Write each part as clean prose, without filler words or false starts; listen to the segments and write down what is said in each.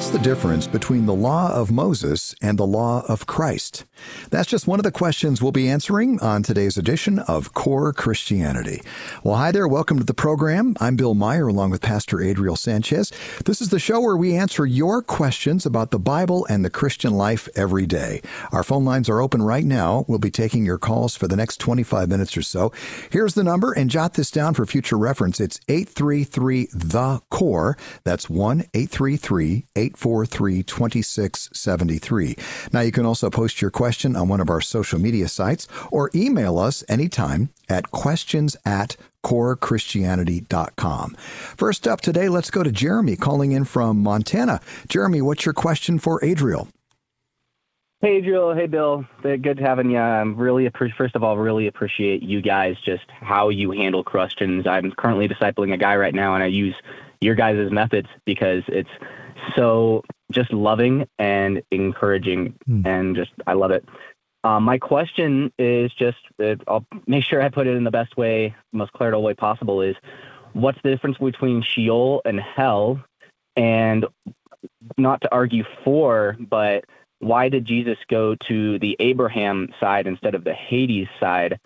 What's the difference between the law of Moses and the law of Christ? That's just one of the questions we'll be answering on today's edition of Core Christianity. Well, hi there. Welcome to the program. I'm Bill Meyer along with Pastor Adriel Sanchez. This is the show where we answer your questions about the Bible and the Christian life every day. Our phone lines are open right now. We'll be taking your calls for the next 25 minutes or so. Here's the number, and jot this down for future reference. It's 833-THE-CORE. That's 1-833-843-2673. Now, you can also post your question on one of our social media sites or email us anytime at questions@corechristianity.com. First up today, let's go to Jeremy calling in from Montana. Jeremy, what's your question for Adriel? Hey, Adriel. Hey, Bill. Good having you. First of all, really appreciate you guys, just how you handle questions. I'm currently discipling a guy right now, and I use your guys' methods because it's so just loving and encouraging, and just I love it. My question is just, I'll make sure I put it in the best way, most clear way possible, is what's the difference between Sheol and hell? And not to argue for, but why did Jesus go to the Abraham side instead of the Hades side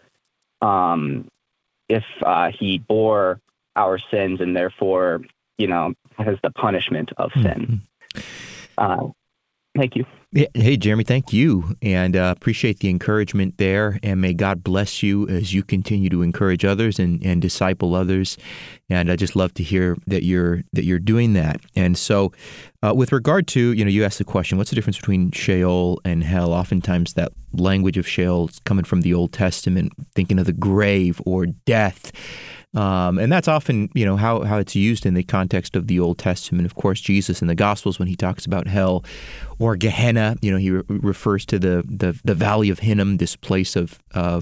if he bore our sins and therefore, has the punishment of sin? Thank you. Hey, Jeremy, thank you, and appreciate the encouragement there, and may God bless you as you continue to encourage others and disciple others, and I just love to hear that you're doing that. And so, with regard to, you asked the question, what's the difference between Sheol and hell? Oftentimes that language of Sheol is coming from the Old Testament, thinking of the grave or death. And that's often, how it's used in the context of the Old Testament. Of course, Jesus in the Gospels, when he talks about hell or Gehenna, he refers to the Valley of Hinnom, this place of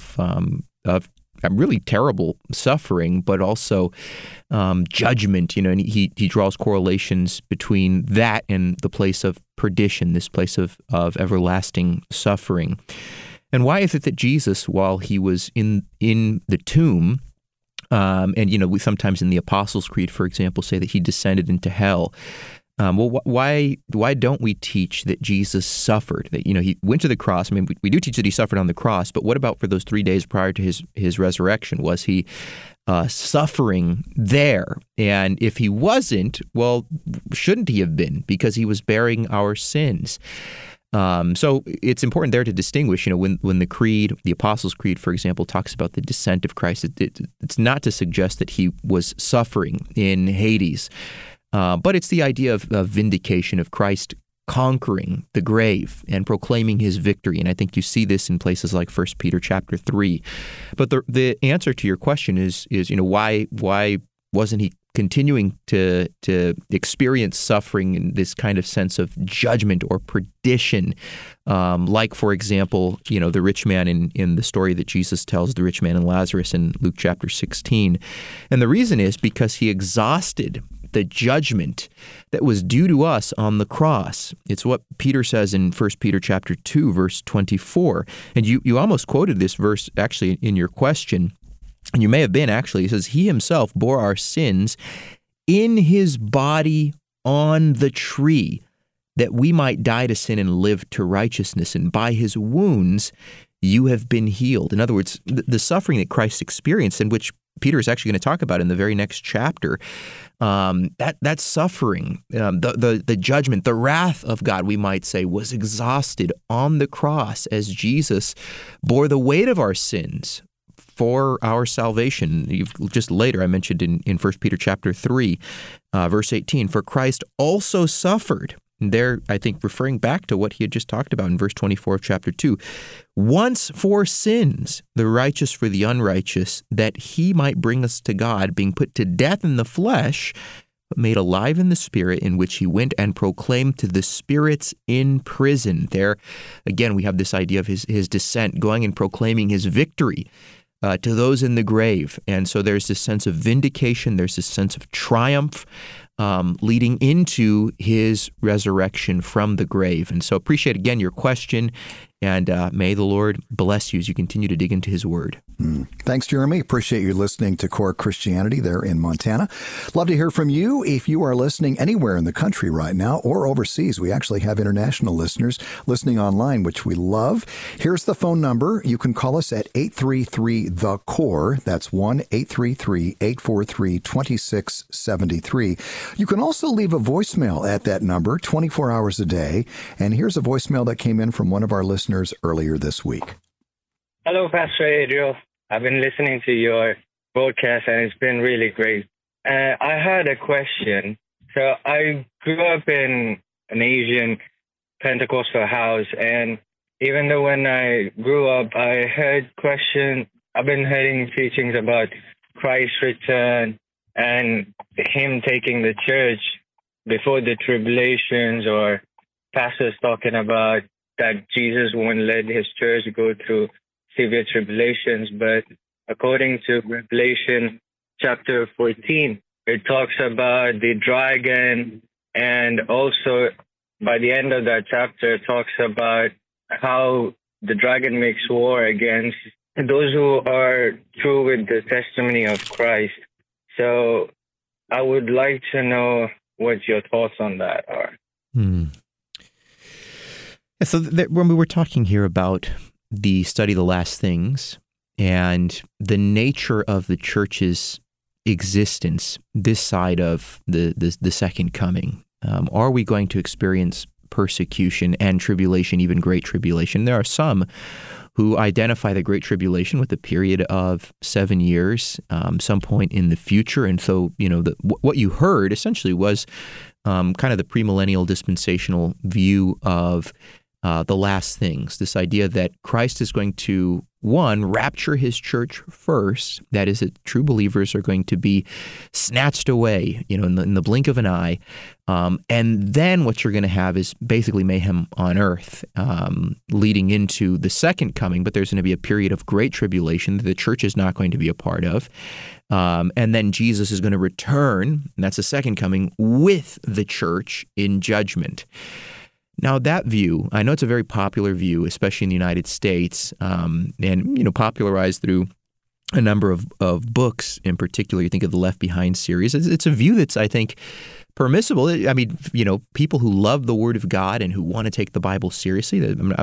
really terrible suffering, but also judgment. And he draws correlations between that and the place of perdition, this place of everlasting suffering. And why is it that Jesus, while he was in the tomb, and we sometimes in the Apostles' Creed, for example, say that he descended into hell. Why don't we teach that Jesus suffered? That he went to the cross. I mean, we do teach that he suffered on the cross, but what about for those 3 days prior to his resurrection? Was he suffering there? And if he wasn't, well, shouldn't he have been? Because he was bearing our sins. So it's important there to distinguish, when the Creed, the Apostles' Creed, for example, talks about the descent of Christ, it's not to suggest that he was suffering in Hades, but it's the idea of vindication of Christ conquering the grave and proclaiming his victory. And I think you see this in places like 1 Peter chapter 3. But the answer to your question is why wasn't he continuing to experience suffering in this kind of sense of judgment or perdition, like, for example, the rich man in the story that Jesus tells, the rich man and Lazarus in Luke chapter 16. And the reason is because he exhausted the judgment that was due to us on the cross. It's what Peter says in 1 Peter chapter 2, verse 24. And you almost quoted this verse actually in your question. And you may have been, actually. It says, he himself bore our sins in his body on the tree, that we might die to sin and live to righteousness. And by his wounds, you have been healed. In other words, the suffering that Christ experienced, and which Peter is actually going to talk about in the very next chapter, that suffering, the judgment, the wrath of God, we might say, was exhausted on the cross as Jesus bore the weight of our sins for our salvation. Just later, I mentioned in 1 Peter chapter 3, verse 18, for Christ also suffered. There, I think, referring back to what he had just talked about in verse 24 of chapter 2, once for sins, the righteous for the unrighteous, that he might bring us to God, being put to death in the flesh, but made alive in the Spirit, in which he went and proclaimed to the spirits in prison. There, again, we have this idea of his descent, going and proclaiming his victory to those in the grave. And so there's this sense of vindication, there's this sense of triumph leading into his resurrection from the grave. And so appreciate, again, your question. And may the Lord bless you as you continue to dig into His Word. Thanks, Jeremy. Appreciate you listening to Core Christianity there in Montana. Love to hear from you if you are listening anywhere in the country right now or overseas. We actually have international listeners listening online, which we love. Here's the phone number. You can call us at 833-THE-CORE. That's 1-833-843-2673. You can also leave a voicemail at that number 24 hours a day. And here's a voicemail that came in from one of our listeners earlier this week. Hello, Pastor Adriel. I've been listening to your broadcast, and it's been really great. I had a question. So I grew up in an Asian Pentecostal house, and even though when I grew up, I heard questions. I've been hearing teachings about Christ's return and Him taking the church before the tribulations, or pastors talking about that Jesus won't let His church go through severe tribulations. But according to Revelation chapter 14, it talks about the dragon, and also by the end of that chapter, it talks about how the dragon makes war against those who are true with the testimony of Christ. So I would like to know what your thoughts on that are. So when we were talking here about the study of the last things and the nature of the church's existence this side of the second coming, are we going to experience persecution and tribulation, even great tribulation? There are some who identify the Great Tribulation with a period of 7 years, some point in the future. And so, what you heard essentially was kind of the premillennial dispensational view of the last things, this idea that Christ is going to, one, rapture His church first. That is, that true believers are going to be snatched away, in the blink of an eye. And then what you're going to have is basically mayhem on earth, leading into the second coming. But there's going to be a period of great tribulation that the church is not going to be a part of. And then Jesus is going to return, and that's the second coming, with the church in judgment. Now, that view, I know it's a very popular view, especially in the United States, and popularized through a number of books in particular. You think of the Left Behind series. It's a view that's, I think, permissible. I mean, people who love the Word of God and who want to take the Bible seriously,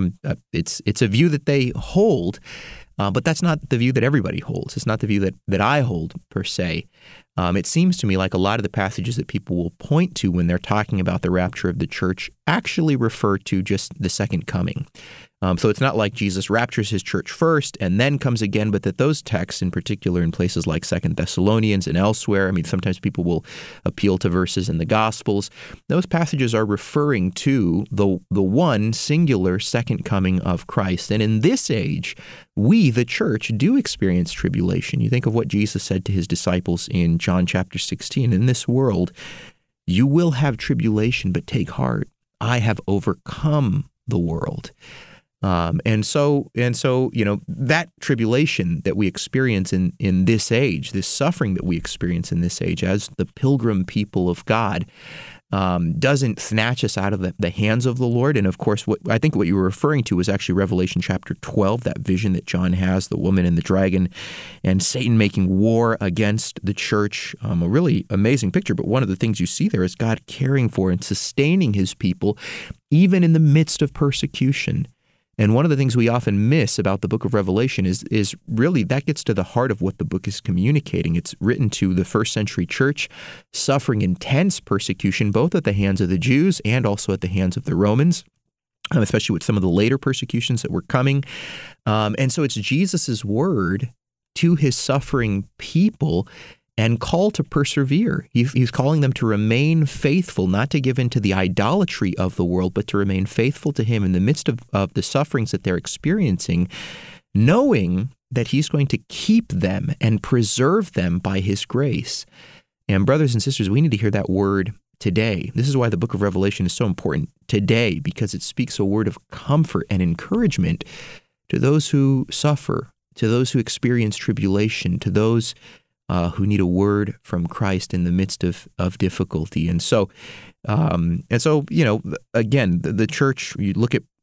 it's a view that they hold, but that's not the view that everybody holds. It's not the view that I hold, per se. It seems to me like a lot of the passages that people will point to when they're talking about the rapture of the church actually refer to just the second coming. So it's not like Jesus raptures His church first and then comes again, but that those texts, in particular in places like 2 Thessalonians and elsewhere, sometimes people will appeal to verses in the Gospels. Those passages are referring to the one singular second coming of Christ. And in this age, we, the church, do experience tribulation. You think of what Jesus said to His disciples in John chapter 16, "In this world, you will have tribulation, but take heart. I have overcome the world." And so, that tribulation that we experience in this age, this suffering that we experience in this age as the pilgrim people of God, doesn't snatch us out of the hands of the Lord. And of course, what you were referring to was actually Revelation chapter 12, that vision that John has, the woman and the dragon and Satan making war against the church. A really amazing picture. But one of the things you see there is God caring for and sustaining His people, even in the midst of persecution. And one of the things we often miss about the book of Revelation is really that gets to the heart of what the book is communicating. It's written to the first century church suffering intense persecution, both at the hands of the Jews and also at the hands of the Romans, especially with some of the later persecutions that were coming. And so it's Jesus's word to His suffering people and call to persevere. He's calling them to remain faithful, not to give in to the idolatry of the world, but to remain faithful to Him in the midst of the sufferings that they're experiencing, knowing that He's going to keep them and preserve them by His grace. And brothers and sisters, we need to hear that word today. This is why the book of Revelation is so important today, because it speaks a word of comfort and encouragement to those who suffer, to those who experience tribulation, to those who need a word from Christ in the midst of difficulty. And so, again, the church, you look at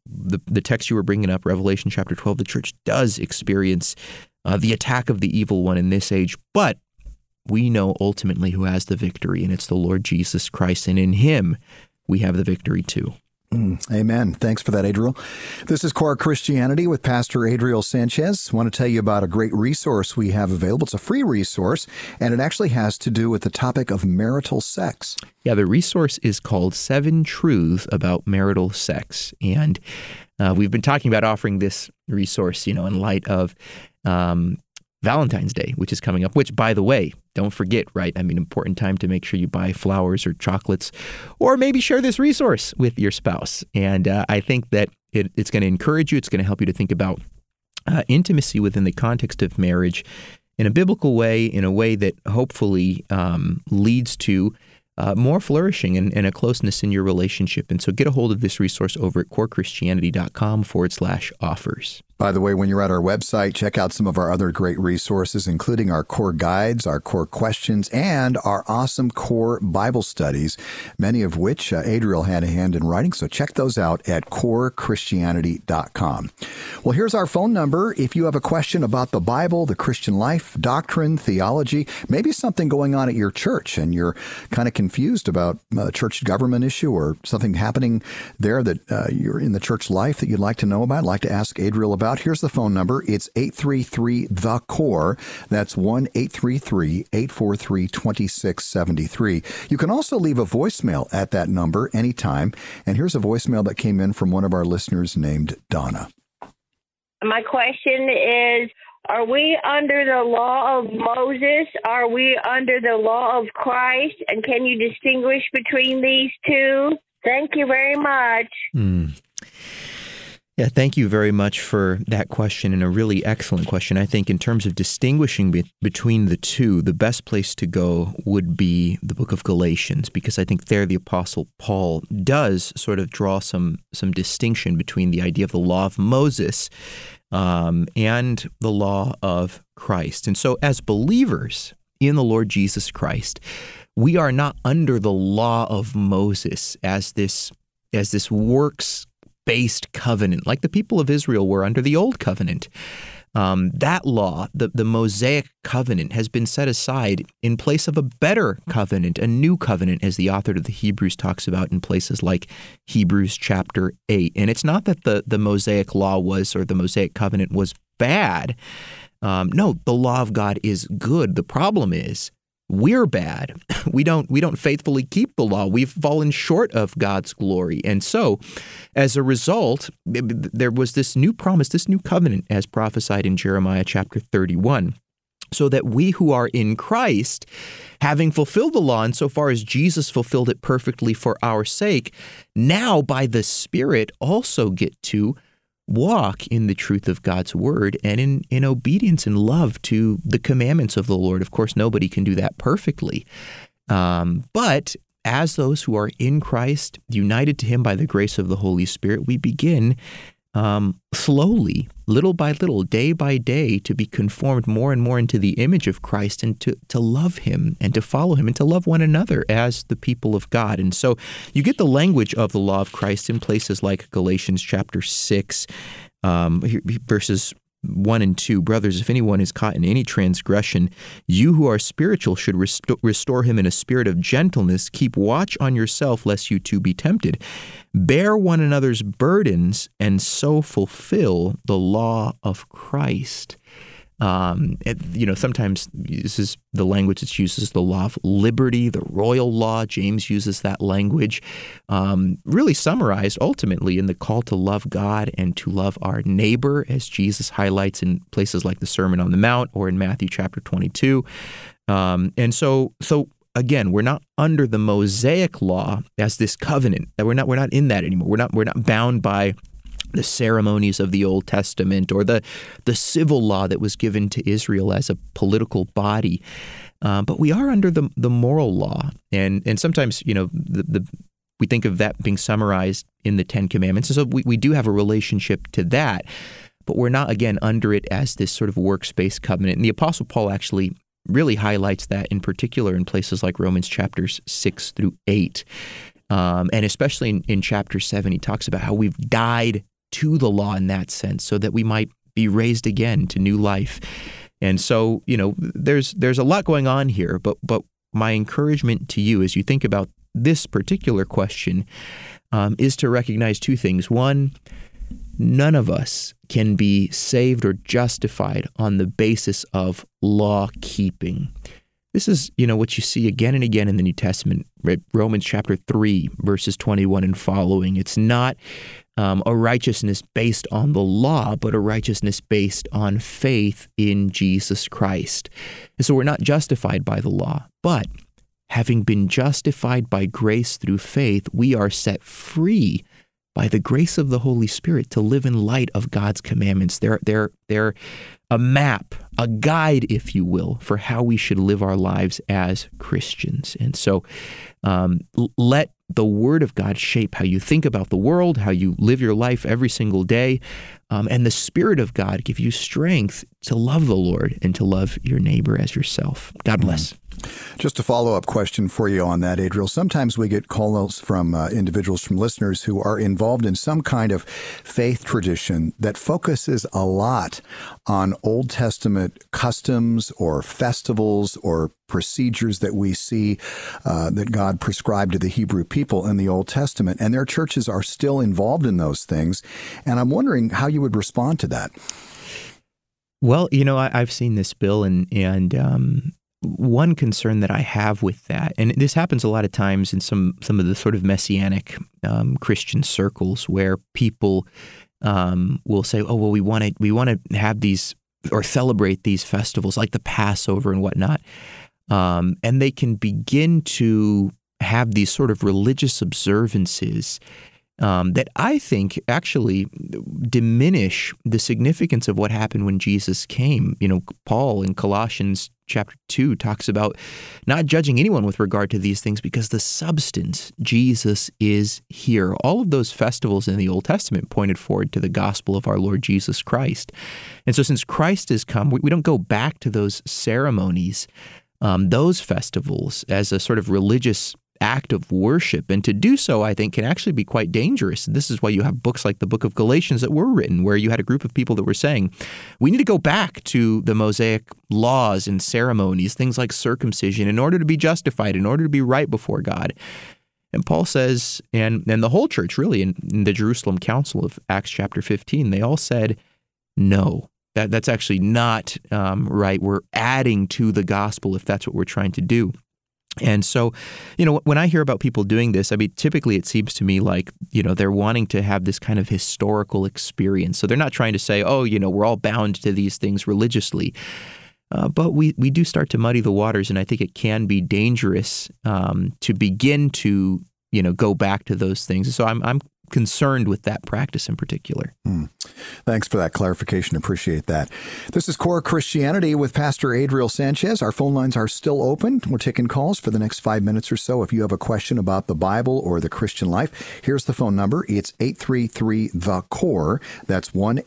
the text you were bringing up, Revelation chapter 12, the church does experience the attack of the evil one in this age, but we know ultimately who has the victory, and it's the Lord Jesus Christ, and in him we have the victory too. Amen. Thanks for that, Adriel. This is Core Christianity with Pastor Adriel Sanchez. I want to tell you about a great resource we have available. It's a free resource, and it actually has to do with the topic of marital sex. Yeah, the resource is called 7 Truths About Marital Sex. And we've been talking about offering this resource, in light of Valentine's Day, which is coming up, which, by the way, don't forget, right? Important time to make sure you buy flowers or chocolates, or maybe share this resource with your spouse. And I think that it's going to encourage you. It's going to help you to think about intimacy within the context of marriage in a biblical way, in a way that hopefully leads to more flourishing and a closeness in your relationship. And so get a hold of this resource over at corechristianity.com/offers. By the way, when you're at our website, check out some of our other great resources, including our core guides, our core questions, and our awesome core Bible studies, many of which Adriel had a hand in writing. So check those out at corechristianity.com. Well, here's our phone number. If you have a question about the Bible, the Christian life, doctrine, theology, maybe something going on at your church, and you're kind of confused about a church government issue or something happening there that you're in the church life that you'd like to know about, like to ask Adriel about, here's the phone number. It's 833-THE-CORE. That's 1-833-843-2673. You can also leave a voicemail at that number anytime. And here's a voicemail that came in from one of our listeners named Donna. My question is, are we under the law of Moses? Are we under the law of Christ? And can you distinguish between these two? Thank you very much. Yeah, thank you very much for that question, and a really excellent question. I think in terms of distinguishing between the two, the best place to go would be the book of Galatians, because I think there the Apostle Paul does sort of draw some distinction between the idea of the law of Moses and the law of Christ. And so as believers in the Lord Jesus Christ, we are not under the law of Moses as this works-based covenant, like the people of Israel were under the Old Covenant. That law, the Mosaic covenant, has been set aside in place of a better covenant, a new covenant, as the author of the Hebrews talks about in places like Hebrews chapter 8. And it's not that the Mosaic law was, or the Mosaic covenant was bad. No, the law of God is good. The problem is, we're bad. We don't faithfully keep the law. We've fallen short of God's glory. And so, as a result, there was this new promise, this new covenant, as prophesied in Jeremiah chapter 31, so that we who are in Christ, having fulfilled the law insofar as Jesus fulfilled it perfectly for our sake, now by the Spirit also get to walk in the truth of God's word and in obedience and love to the commandments of the Lord. Of course, nobody can do that perfectly. But as those who are in Christ, united to him by the grace of the Holy Spirit, we begin slowly, little by little, day by day, to be conformed more and more into the image of Christ, and to love him and to follow him and to love one another as the people of God. And so you get the language of the law of Christ in places like Galatians chapter 6, verses 1 and 2. Brothers, if anyone is caught in any transgression, you who are spiritual should restore him in a spirit of gentleness. Keep watch on yourself, lest you too be tempted. Bear one another's burdens, and so fulfill the law of Christ. Sometimes this is the language that's used as the law of liberty, the royal law. James uses that language, really summarized ultimately in the call to love God and to love our neighbor, as Jesus highlights in places like the Sermon on the Mount or in Matthew chapter 22. And so again, we're not under the Mosaic law as this covenant. We're not in that anymore. We're not bound by the ceremonies of the Old Testament or the civil law that was given to Israel as a political body. But we are under the moral law. And sometimes, we think of that being summarized in the Ten Commandments. And so we do have a relationship to that, but we're not, again, under it as this sort of works-based covenant. And the Apostle Paul actually really highlights that in particular in places like Romans chapters 6 through 8. And especially in chapter 7, he talks about how we've died to the law in that sense, so that we might be raised again to new life. And so, there's a lot going on here, but my encouragement to you as you think about this particular question is to recognize two things. One, none of us can be saved or justified on the basis of law keeping. This is, what you see again and again in the New Testament, right? Romans chapter 3, verses 21 and following. It's not a righteousness based on the law, but a righteousness based on faith in Jesus Christ. And so we're not justified by the law, but having been justified by grace through faith, we are set free by the grace of the Holy Spirit to live in light of God's commandments. They're a map, a guide, if you will, for how we should live our lives as Christians. And so let the Word of God shape how you think about the world, how you live your life every single day, and the Spirit of God give you strength to love the Lord and to love your neighbor as yourself. God bless. Just a follow-up question for you on that, Adriel. Sometimes we get calls from individuals, from listeners who are involved in some kind of faith tradition that focuses a lot on Old Testament customs or festivals or procedures that we see that God prescribed to the Hebrew people in the Old Testament. And their churches are still involved in those things. And I'm wondering how you would respond to that. Well, I've seen this, Bill, and one concern that I have with that, and this happens a lot of times in some of the sort of messianic Christian circles, where people will say, "Oh, well, we want to have these or celebrate these festivals like the Passover and whatnot," and they can begin to have these sort of religious observances that I think actually diminish the significance of what happened when Jesus came. Paul in Colossians chapter 2 talks about not judging anyone with regard to these things because the substance, Jesus, is here. All of those festivals in the Old Testament pointed forward to the gospel of our Lord Jesus Christ. And so since Christ has come, we don't go back to those ceremonies, those festivals as a sort of religious act of worship. And to do so, I think, can actually be quite dangerous. This is why you have books like the book of Galatians that were written, where you had a group of people that were saying, we need to go back to the Mosaic laws and ceremonies, things like circumcision, in order to be justified, in order to be right before God. And Paul says, and the whole church really, in the Jerusalem Council of Acts chapter 15, they all said, no, that's actually not right. We're adding to the gospel if that's what we're trying to do. And so, when I hear about people doing this, I mean, typically it seems to me like, they're wanting to have this kind of historical experience. So they're not trying to say, oh, we're all bound to these things religiously. But we do start to muddy the waters, and I think it can be dangerous to begin to, go back to those things. So I'm concerned with that practice in particular. Thanks for that clarification. Appreciate that. This is Core Christianity with Pastor Adriel Sanchez. Our phone lines are still open. We're taking calls for the next 5 minutes or so. If you have a question about the Bible or the Christian life, here's the phone number. It's 833-THE-CORE. That's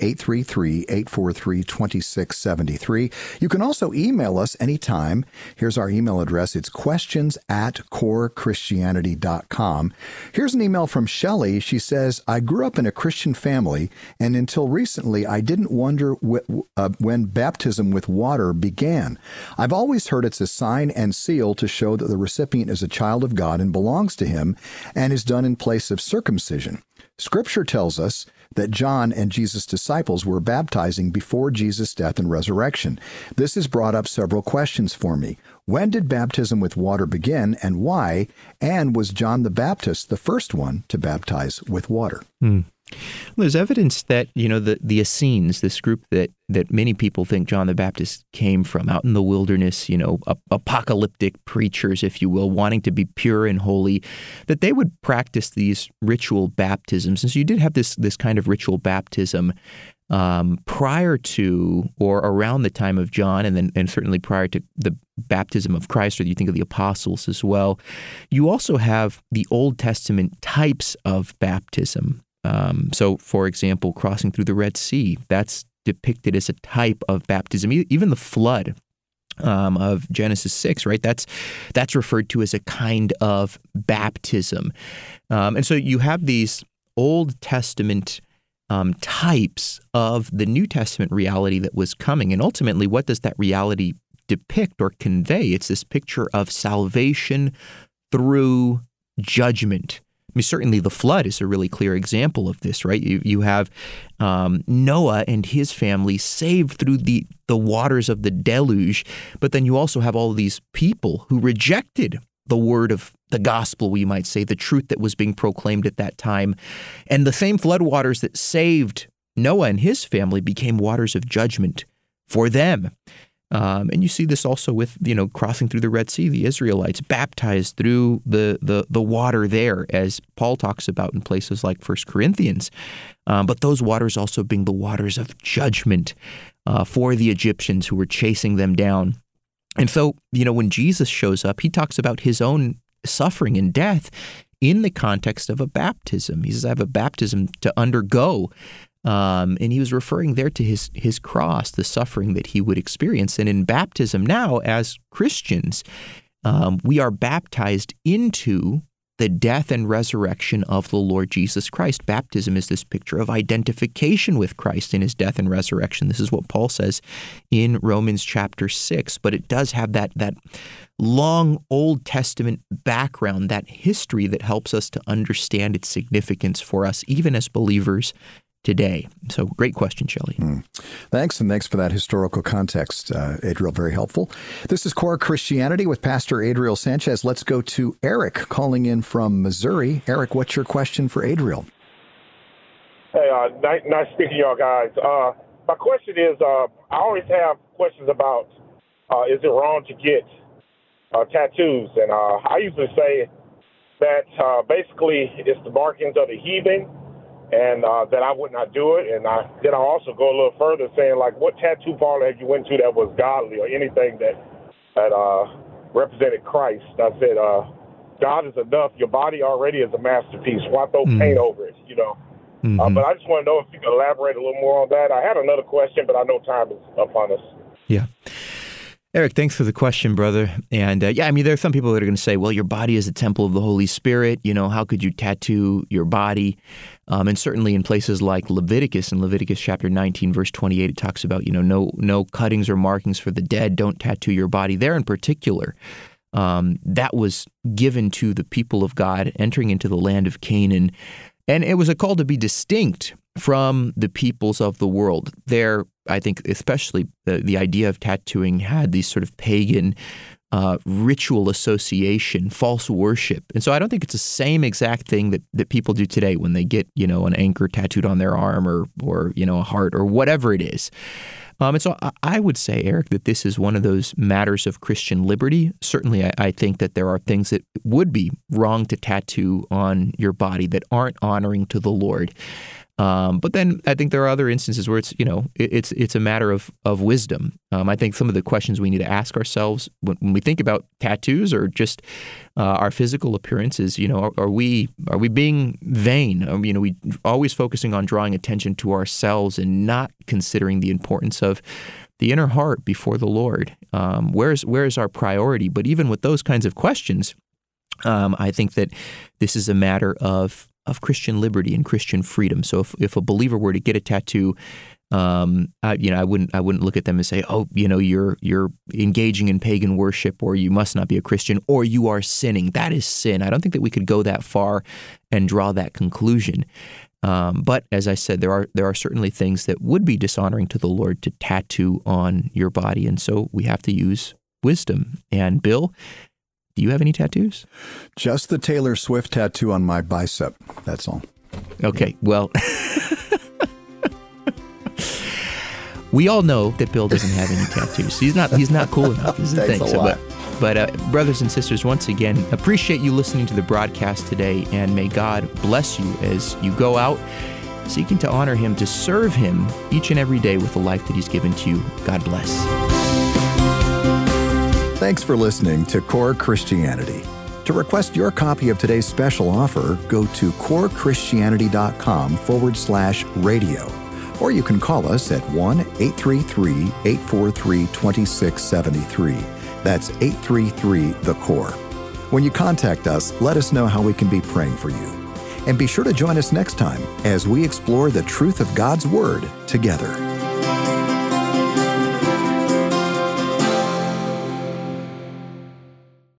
1-833-843-2673. You can also email us anytime. Here's our email address. It's questions@corechristianity.com. Here's an email from Shelley. She says, I grew up in a Christian family, and until recently, I didn't wonder when baptism with water began. I've always heard it's a sign and seal to show that the recipient is a child of God and belongs to Him, and is done in place of circumcision. Scripture tells us that John and Jesus' disciples were baptizing before Jesus' death and resurrection. This has brought up several questions for me. When did baptism with water begin, and why? And was John the Baptist the first one to baptize with water? Well, there's evidence that, the Essenes, this group that many people think John the Baptist came from, out in the wilderness, apocalyptic preachers, if you will, wanting to be pure and holy, that they would practice these ritual baptisms. And so you did have this kind of ritual baptism prior to or around the time of John, and certainly prior to the baptism of Christ, or you think of the apostles as well. You also have the Old Testament types of baptism. So, for example, crossing through the Red Sea, that's depicted as a type of baptism. Even the flood of Genesis 6, right? That's referred to as a kind of baptism. And so you have these Old Testament types of the New Testament reality that was coming. And ultimately, what does that reality depict or convey? It's this picture of salvation through judgment. I mean, certainly the flood is a really clear example of this, right? You have Noah and his family saved through the waters of the deluge, but then you also have all of these people who rejected the word of the gospel, we might say, the truth that was being proclaimed at that time. And the same floodwaters that saved Noah and his family became waters of judgment for them. And you see this also with, crossing through the Red Sea, the Israelites baptized through the water there, as Paul talks about in places like 1 Corinthians. But those waters also being the waters of judgment for the Egyptians who were chasing them down. And so, when Jesus shows up, he talks about his own suffering and death in the context of a baptism. He says, I have a baptism to undergo. And he was referring there to his cross, the suffering that he would experience. And in baptism now, as Christians, we are baptized into the death and resurrection of the Lord Jesus Christ. Baptism is this picture of identification with Christ in his death and resurrection. This is what Paul says in Romans chapter 6. But it does have that long Old Testament background, that history that helps us to understand its significance for us, even as believers today. So great question, Shelley. Thanks, and thanks for that historical context, Adriel. Very helpful. This is Core Christianity with Pastor Adriel Sanchez. Let's go to Eric calling in from Missouri. Eric, what's your question for Adriel? Hey, nice speaking to y'all guys. My question is, I always have questions about, is it wrong to get tattoos? And I usually say that basically it's the markings of the heathen, and that I would not do it. And then I'll also go a little further saying, like, what tattoo parlor have you went to that was godly or anything that represented Christ? I said, God is enough. Your body already is a masterpiece. Why throw paint over it, But I just want to know if you can elaborate a little more on that. I had another question, but I know time is upon us. Yeah. Eric, thanks for the question, brother. And there are some people that are going to say, well, your body is a temple of the Holy Spirit. How could you tattoo your body? And certainly in places like Leviticus, in Leviticus chapter 19, verse 28, it talks about, no cuttings or markings for the dead. Don't tattoo your body. There in particular, that was given to the people of God entering into the land of Canaan. And it was a call to be distinct from the peoples of the world. There, I think especially the idea of tattooing had these sort of pagan ritual association, false worship. And so I don't think it's the same exact thing that people do today when they get, an anchor tattooed on their arm or a heart or whatever it is. And so I would say, Eric, that this is one of those matters of Christian liberty. Certainly, I think that there are things that would be wrong to tattoo on your body that aren't honoring to the Lord. But then I think there are other instances where it's a matter of wisdom. I think some of the questions we need to ask ourselves when we think about tattoos or just our physical appearances, are we being vain? We always focusing on drawing attention to ourselves and not considering the importance of the inner heart before the Lord. Where's our priority? But even with those kinds of questions, I think that this is a matter of Christian liberty and Christian freedom. So if a believer were to get a tattoo, I wouldn't look at them and say, oh, you're engaging in pagan worship, or you must not be a Christian, or you are sinning. That is sin. I don't think that we could go that far and draw that conclusion. But as I said, there are certainly things that would be dishonoring to the Lord to tattoo on your body, and so we have to use wisdom. And Bill, do you have any tattoos? Just the Taylor Swift tattoo on my bicep. That's all. Okay, well, we all know that Bill doesn't have any tattoos. He's not cool enough, is the thing. But brothers and sisters, once again, appreciate you listening to the broadcast today, and may God bless you as you go out seeking to honor Him, to serve Him each and every day with the life that He's given to you. God bless. Thanks for listening to Core Christianity. To request your copy of today's special offer, go to corechrstianity.com/radio. Or you can call us at 1-833-843-2673. That's 833-THE-CORE. When you contact us, let us know how we can be praying for you. And be sure to join us next time as we explore the truth of God's Word together.